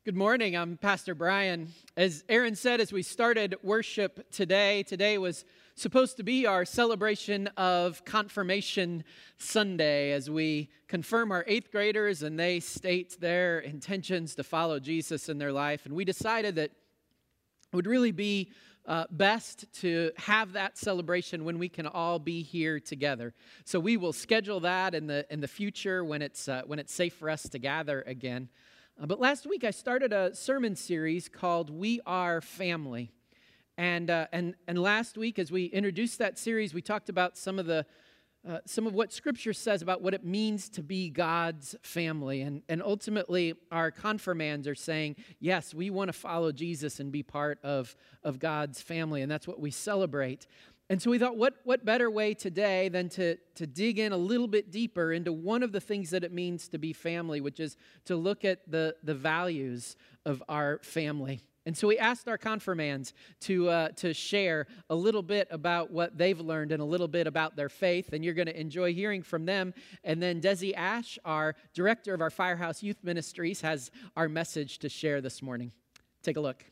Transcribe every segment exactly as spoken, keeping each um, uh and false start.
Good morning. I'm Pastor Brian. As Aaron said, as we started worship today, today was supposed to be our celebration of Confirmation Sunday as we confirm our eighth graders and they state their intentions to follow Jesus in their life. And we decided that it would really be uh, best to have that celebration when we can all be here together. So we will schedule that in the in the future when it's uh, when it's safe for us to gather again. Uh, but last week I started a sermon series called We Are Family. And uh, and and last week as we introduced that series, we talked about some of the uh, some of what Scripture says about what it means to be God's family. And, and ultimately our confirmands are saying, yes, we want to follow Jesus and be part of, of God's family. And that's what we celebrate. And so we thought, what, what better way today than to, to dig in a little bit deeper into one of the things that it means to be family, which is to look at the, the values of our family. And so we asked our confirmands to, uh, to share a little bit about what they've learned and a little bit about their faith, and you're going to enjoy hearing from them. And then Desi Ash, our director of our Firehouse Youth Ministries, has our message to share this morning. Take a look.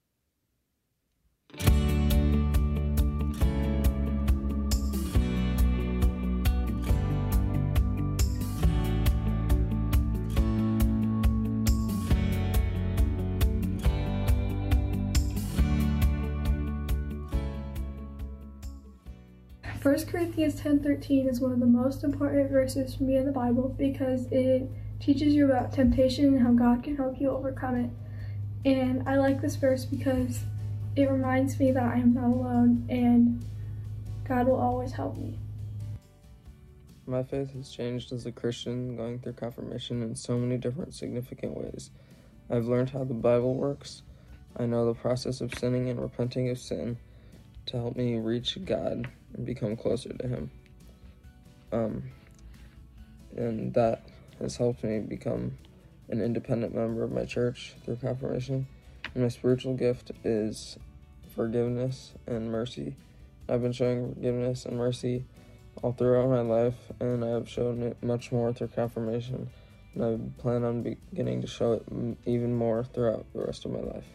First Corinthians ten thirteen is one of the most important verses for me in the Bible because it teaches you about temptation and how God can help you overcome it. And I like this verse because it reminds me that I am not alone and God will always help me. My faith has changed as a Christian, going through confirmation in so many different significant ways. I've learned how the Bible works. I know the process of sinning and repenting of sin to help me reach God and become closer to Him. Um, and that has helped me become an independent member of my church through confirmation. And my spiritual gift is forgiveness and mercy. I've been showing forgiveness and mercy all throughout my life, and I've shown it much more through confirmation. And I plan on beginning to show it even more throughout the rest of my life.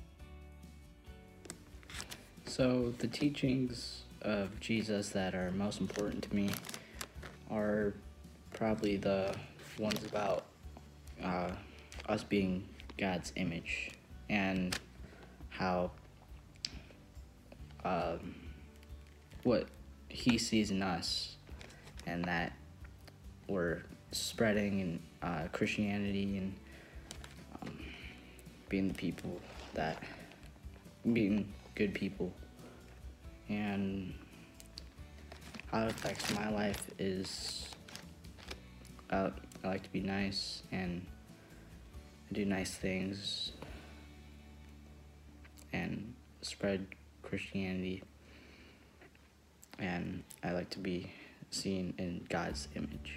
So the teachings of Jesus that are most important to me are probably the ones about uh, us being God's image and how um, what He sees in us, and that we're spreading in uh, Christianity and um, being the people that being good people. And how it affects my life is uh, I like to be nice and do nice things and spread Christianity, and I like to be seen in God's image.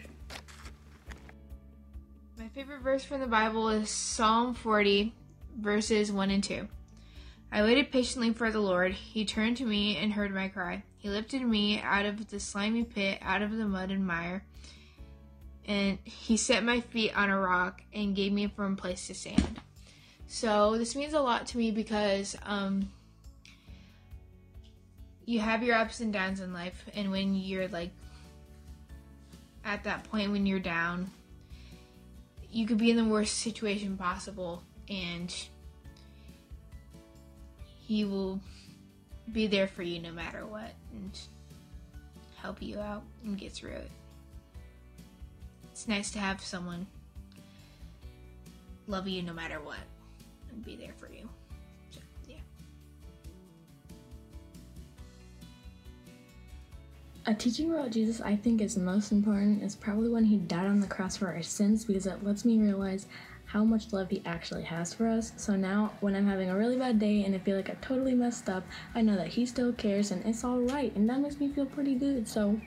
My favorite verse from the Bible is Psalm forty, verses one and two. I waited patiently for the Lord. He turned to me and heard my cry. He lifted me out of the slimy pit, out of the mud and mire, and He set my feet on a rock and gave me a firm place to stand. So this means a lot to me because um, you have your ups and downs in life, and when you're like at that point when you're down, you could be in the worst situation possible, and He will be there for you no matter what and help you out and get through it. It's nice to have someone love you no matter what and be there for you. So, yeah. A teaching about Jesus I think is most important is probably when He died on the cross for our sins, because it lets me realize how much love He actually has for us. So now when I'm having a really bad day and I feel like I totally messed up, I know that He still cares and it's all right, and that makes me feel pretty good. So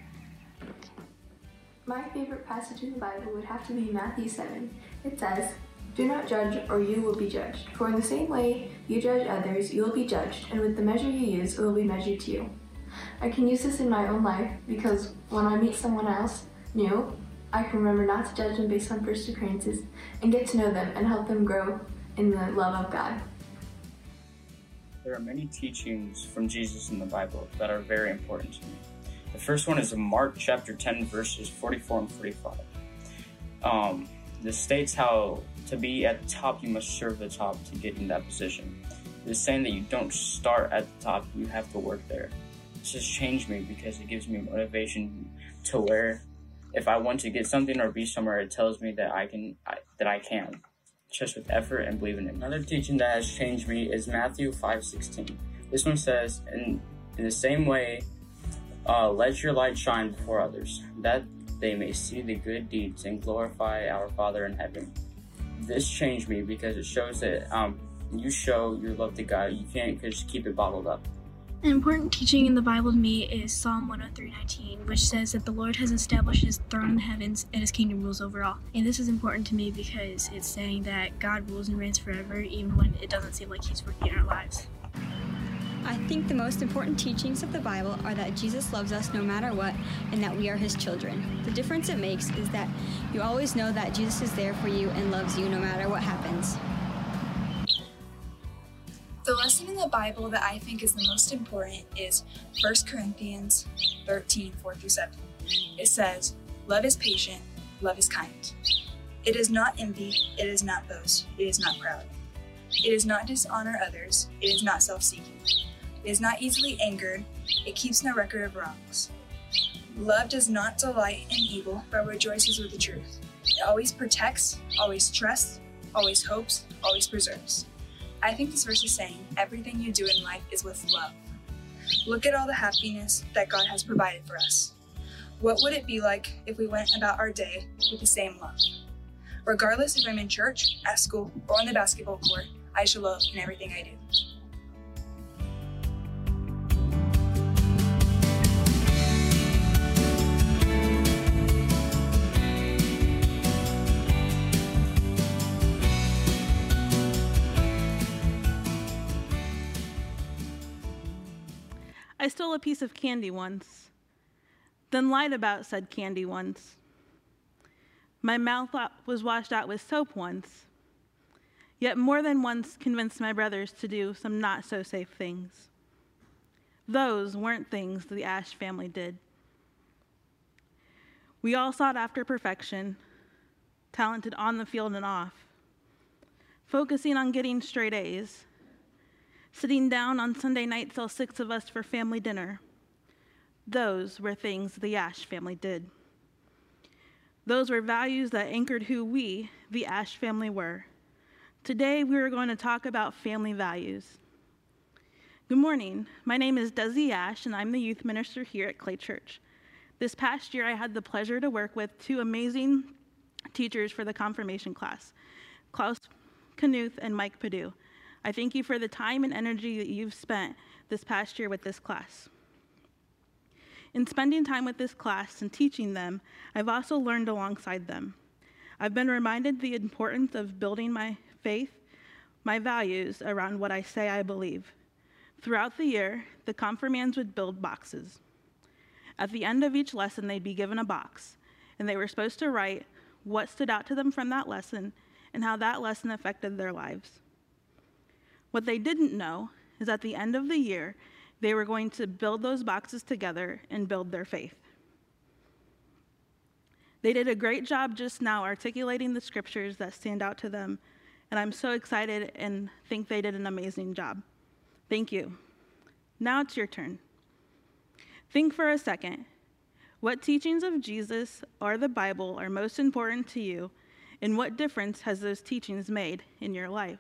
my favorite passage in the Bible would have to be Matthew seven. It says, "Do not judge or you will be judged. For in the same way you judge others, you will be judged, and with the measure you use, it will be measured to you." I can use this in my own life because when I meet someone else new, I can remember not to judge them based on first appearances and get to know them and help them grow in the love of God. There are many teachings from Jesus in the Bible that are very important to me. The first one is in Mark chapter ten, verses forty-four and forty-five. Um, this states how to be at the top, you must serve the top to get in that position. It's saying that you don't start at the top, you have to work there. This has changed me because it gives me motivation to where if I want to get something or be somewhere, it tells me that I can, I, that I can, just with effort and believing it. Another teaching that has changed me is Matthew five sixteen. This one says, in, in the same way, uh, let your light shine before others, that they may see the good deeds and glorify our Father in heaven. This changed me because it shows that um, you show your love to God. You can't just keep it bottled up. An important teaching in the Bible to me is Psalm one oh three nineteen, which says that the Lord has established his throne in the heavens and his kingdom rules over all. And this is important to me because it's saying that God rules and reigns forever, even when it doesn't seem like he's working in our lives. I think the most important teachings of the Bible are that Jesus loves us no matter what and that we are his children. The difference it makes is that you always know that Jesus is there for you and loves you no matter what happens. The lesson in the Bible that I think is the most important is First Corinthians thirteen, four through seven. It says, love is patient, love is kind. It does not envy, it does not boast, it is not proud. It does not dishonor others, it is not self-seeking. It is not easily angered, it keeps no record of wrongs. Love does not delight in evil, but rejoices with the truth. It always protects, always trusts, always hopes, always preserves. I think this verse is saying everything you do in life is with love. Look at all the happiness that God has provided for us. What would it be like if we went about our day with the same love? Regardless if I'm in church, at school, or on the basketball court, I show love in everything I do. I stole a piece of candy once, then lied about said candy once. My mouth was washed out with soap once, yet more than once convinced my brothers to do some not-so-safe things. Those weren't things the Ash family did. We all sought after perfection, talented on the field and off, focusing on getting straight A's, sitting down on Sunday nights, all six of us, for family dinner. Those were things the Ash family did. Those were values that anchored who we, the Ash family, were. Today, we are going to talk about family values. Good morning. My name is Desi Ash, and I'm the youth minister here at Clay Church. This past year, I had the pleasure to work with two amazing teachers for the confirmation class, Klaus Knuth and Mike Padu. I thank you for the time and energy that you've spent this past year with this class. In spending time with this class and teaching them, I've also learned alongside them. I've been reminded the importance of building my faith, my values around what I say I believe. Throughout the year, the confirmands would build boxes. At the end of each lesson, they'd be given a box, and they were supposed to write what stood out to them from that lesson and how that lesson affected their lives. What they didn't know is at the end of the year, they were going to build those boxes together and build their faith. They did a great job just now articulating the scriptures that stand out to them, and I'm so excited and think they did an amazing job. Thank you. Now it's your turn. Think for a second. What teachings of Jesus or the Bible are most important to you, and what difference has those teachings made in your life?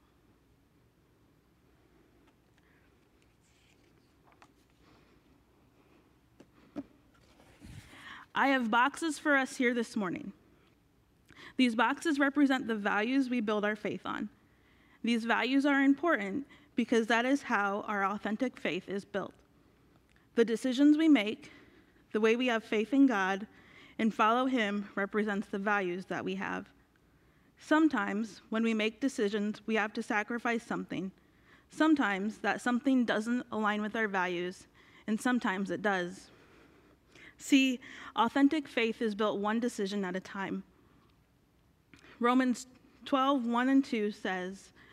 I have boxes for us here this morning. These boxes represent the values we build our faith on. These values are important because that is how our authentic faith is built. The decisions we make, the way we have faith in God and follow him represents the values that we have. Sometimes when we make decisions, we have to sacrifice something. Sometimes that something doesn't align with our values, and sometimes it does. See, authentic faith is built one decision at a time. Romans twelve, one and two says,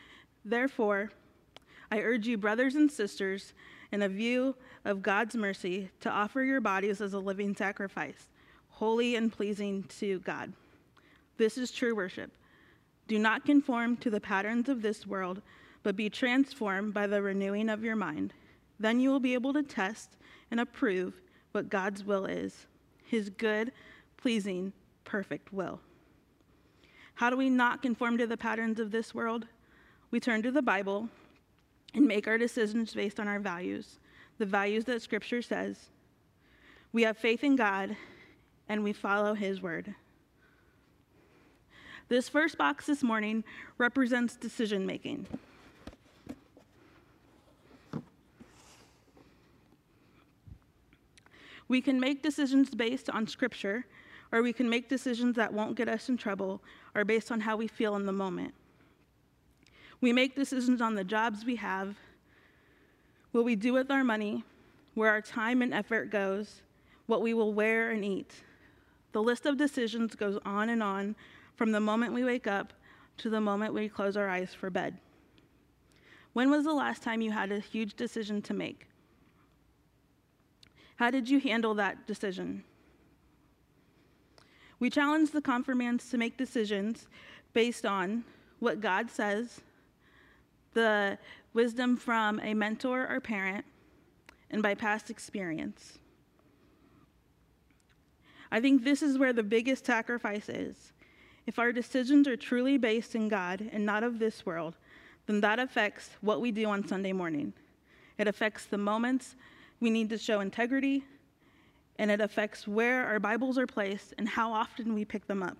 Therefore, I urge you, brothers and sisters, in a view of God's mercy, to offer your bodies as a living sacrifice, holy and pleasing to God. This is true worship. Do not conform to the patterns of this world, but be transformed by the renewing of your mind. Then you will be able to test and approve what God's will is, his good, pleasing, perfect will. How do we not conform to the patterns of this world? We turn to the Bible and make our decisions based on our values, the values that Scripture says. We have faith in God, and we follow his word. This first box this morning represents decision making. We can make decisions based on Scripture, or we can make decisions that won't get us in trouble, or based on how we feel in the moment. We make decisions on the jobs we have, what we do with our money, where our time and effort goes, what we will wear and eat. The list of decisions goes on and on from the moment we wake up to the moment we close our eyes for bed. When was the last time you had a huge decision to make? How did you handle that decision? We challenge the confirmands to make decisions based on what God says, the wisdom from a mentor or parent, and by past experience. I think this is where the biggest sacrifice is. If our decisions are truly based in God and not of this world, then that affects what we do on Sunday morning. It affects the moments we need to show integrity, and it affects where our Bibles are placed and how often we pick them up.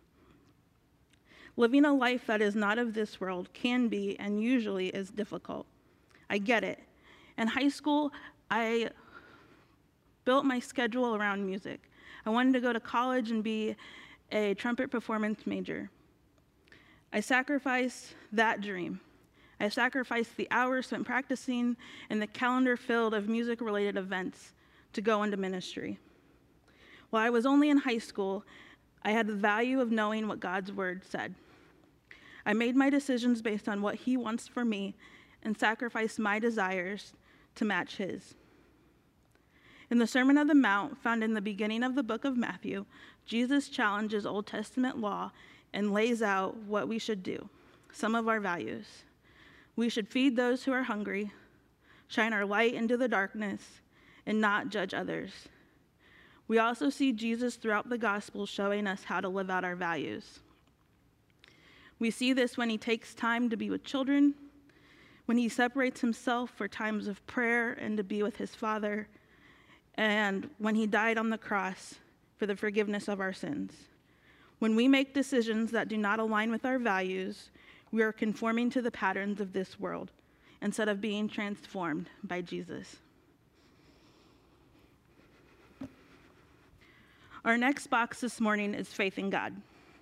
Living a life that is not of this world can be, and usually is, difficult. I get it. In high school, I built my schedule around music. I wanted to go to college and be a trumpet performance major. I sacrificed that dream. I sacrificed the hours spent practicing and the calendar filled of music-related events to go into ministry. While I was only in high school, I had the value of knowing what God's word said. I made my decisions based on what he wants for me and sacrificed my desires to match his. In the Sermon on the Mount, found in the beginning of the book of Matthew, Jesus challenges Old Testament law and lays out what we should do, some of our values. We should feed those who are hungry, shine our light into the darkness, and not judge others. We also see Jesus throughout the Gospel showing us how to live out our values. We see this when he takes time to be with children, when he separates himself for times of prayer and to be with his Father, and when he died on the cross for the forgiveness of our sins. When we make decisions that do not align with our values, we are conforming to the patterns of this world instead of being transformed by Jesus. Our next box this morning is faith in God.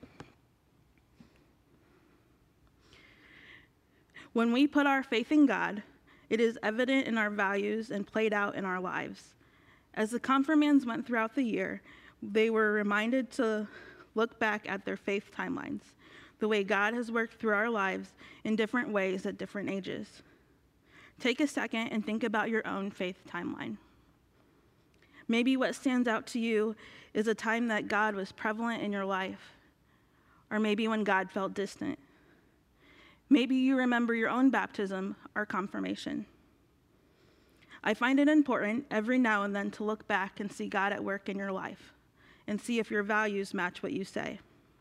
When we put our faith in God, it is evident in our values and played out in our lives. As the confirmands went throughout the year, they were reminded to look back at their faith timelines, the way God has worked through our lives in different ways at different ages. Take a second and think about your own faith timeline. Maybe what stands out to you is a time that God was prevalent in your life, or maybe when God felt distant. Maybe you remember your own baptism or confirmation. I find it important every now and then to look back and see God at work in your life and see if your values match what you say.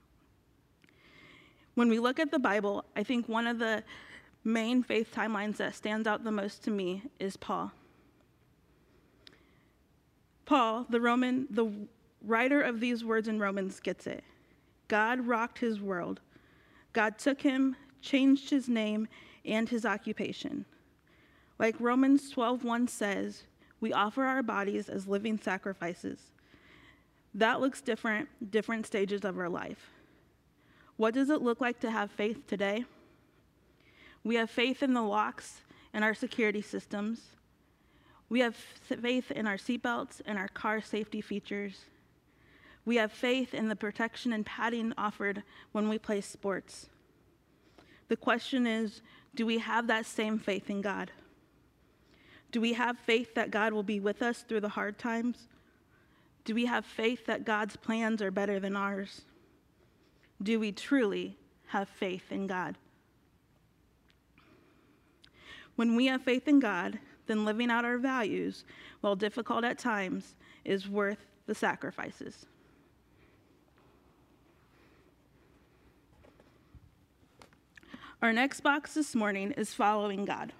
When we look at the Bible, I think one of the main faith timelines that stands out the most to me is Paul. Paul, the Roman, the writer of these words in Romans, gets it. God rocked his world. God took him, changed his name and his occupation. Like Romans twelve one says, we offer our bodies as living sacrifices. That looks different, different stages of our life. What does it look like to have faith today? We have faith in the locks and our security systems. We have faith in our seatbelts and our car safety features. We have faith in the protection and padding offered when we play sports. The question is, do we have that same faith in God? Do we have faith that God will be with us through the hard times? Do we have faith that God's plans are better than ours? Do we truly have faith in God? When we have faith in God, then living out our values, while difficult at times, is worth the sacrifices. Our next box this morning is following God.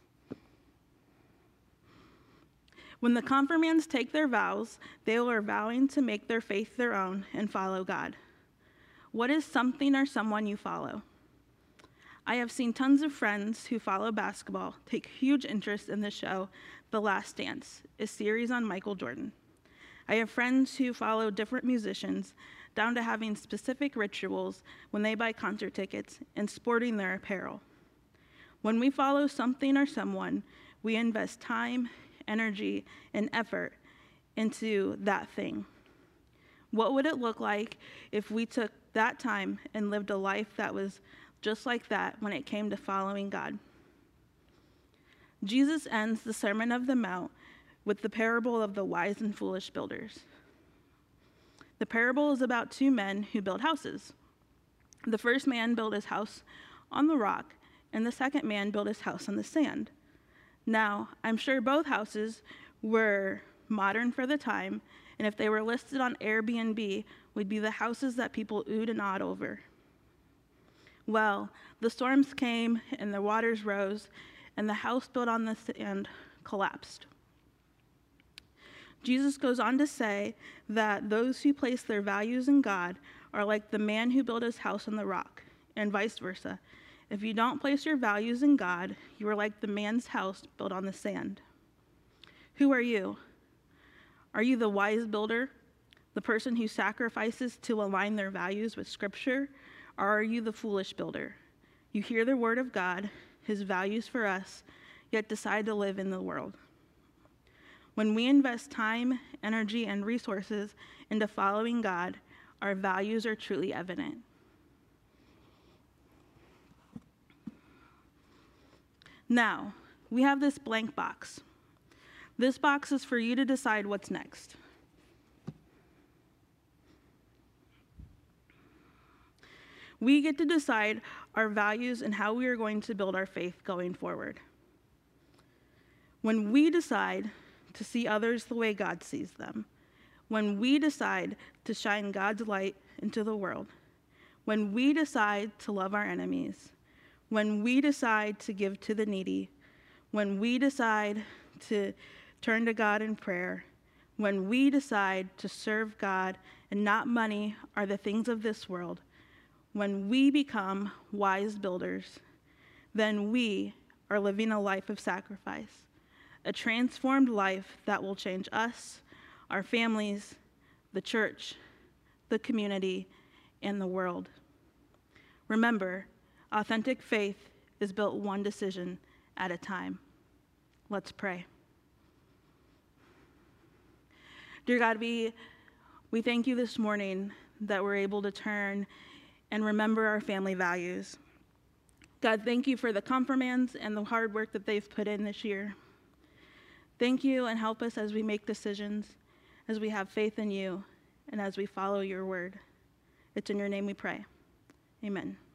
When the confirmands take their vows, they are vowing to make their faith their own and follow God. What is something or someone you follow? I have seen tons of friends who follow basketball take huge interest in the show The Last Dance, a series on Michael Jordan. I have friends who follow different musicians, down to having specific rituals when they buy concert tickets and sporting their apparel. When we follow something or someone, we invest time, energy, and effort into that thing. What would it look like if we took that time and lived a life that was just like that when it came to following God? Jesus ends the Sermon of the Mount with the parable of the wise and foolish builders. The parable is about two men who build houses. The first man built his house on the rock, and the second man built his house on the sand. Now, I'm sure both houses were modern for the time, and if they were listed on Airbnb, would be the houses that people oohed and awed over. Well, the storms came, and the waters rose, and the house built on the sand collapsed. Jesus goes on to say that those who place their values in God are like the man who built his house on the rock, and vice versa. If you don't place your values in God, you are like the man's house built on the sand. Who are you? Are you the wise builder, the person who sacrifices to align their values with Scripture, or are you the foolish builder? You hear the word of God, his values for us, yet decide to live in the world. When we invest time, energy, and resources into following God, our values are truly evident. Now, we have this blank box. This box is for you to decide what's next. We get to decide our values and how we are going to build our faith going forward. When we decide to see others the way God sees them, when we decide to shine God's light into the world, when we decide to love our enemies, when we decide to give to the needy, when we decide to turn to God in prayer, when we decide to serve God and not money or the things of this world, when we become wise builders, then we are living a life of sacrifice, a transformed life that will change us, our families, the church, the community, and the world. Remember, authentic faith is built one decision at a time. Let's pray. Dear God, we, we thank you this morning that we're able to turn and remember our family values. God, thank you for the confirmands and the hard work that they've put in this year. Thank you, and help us as we make decisions, as we have faith in you, and as we follow your word. It's in your name we pray. Amen.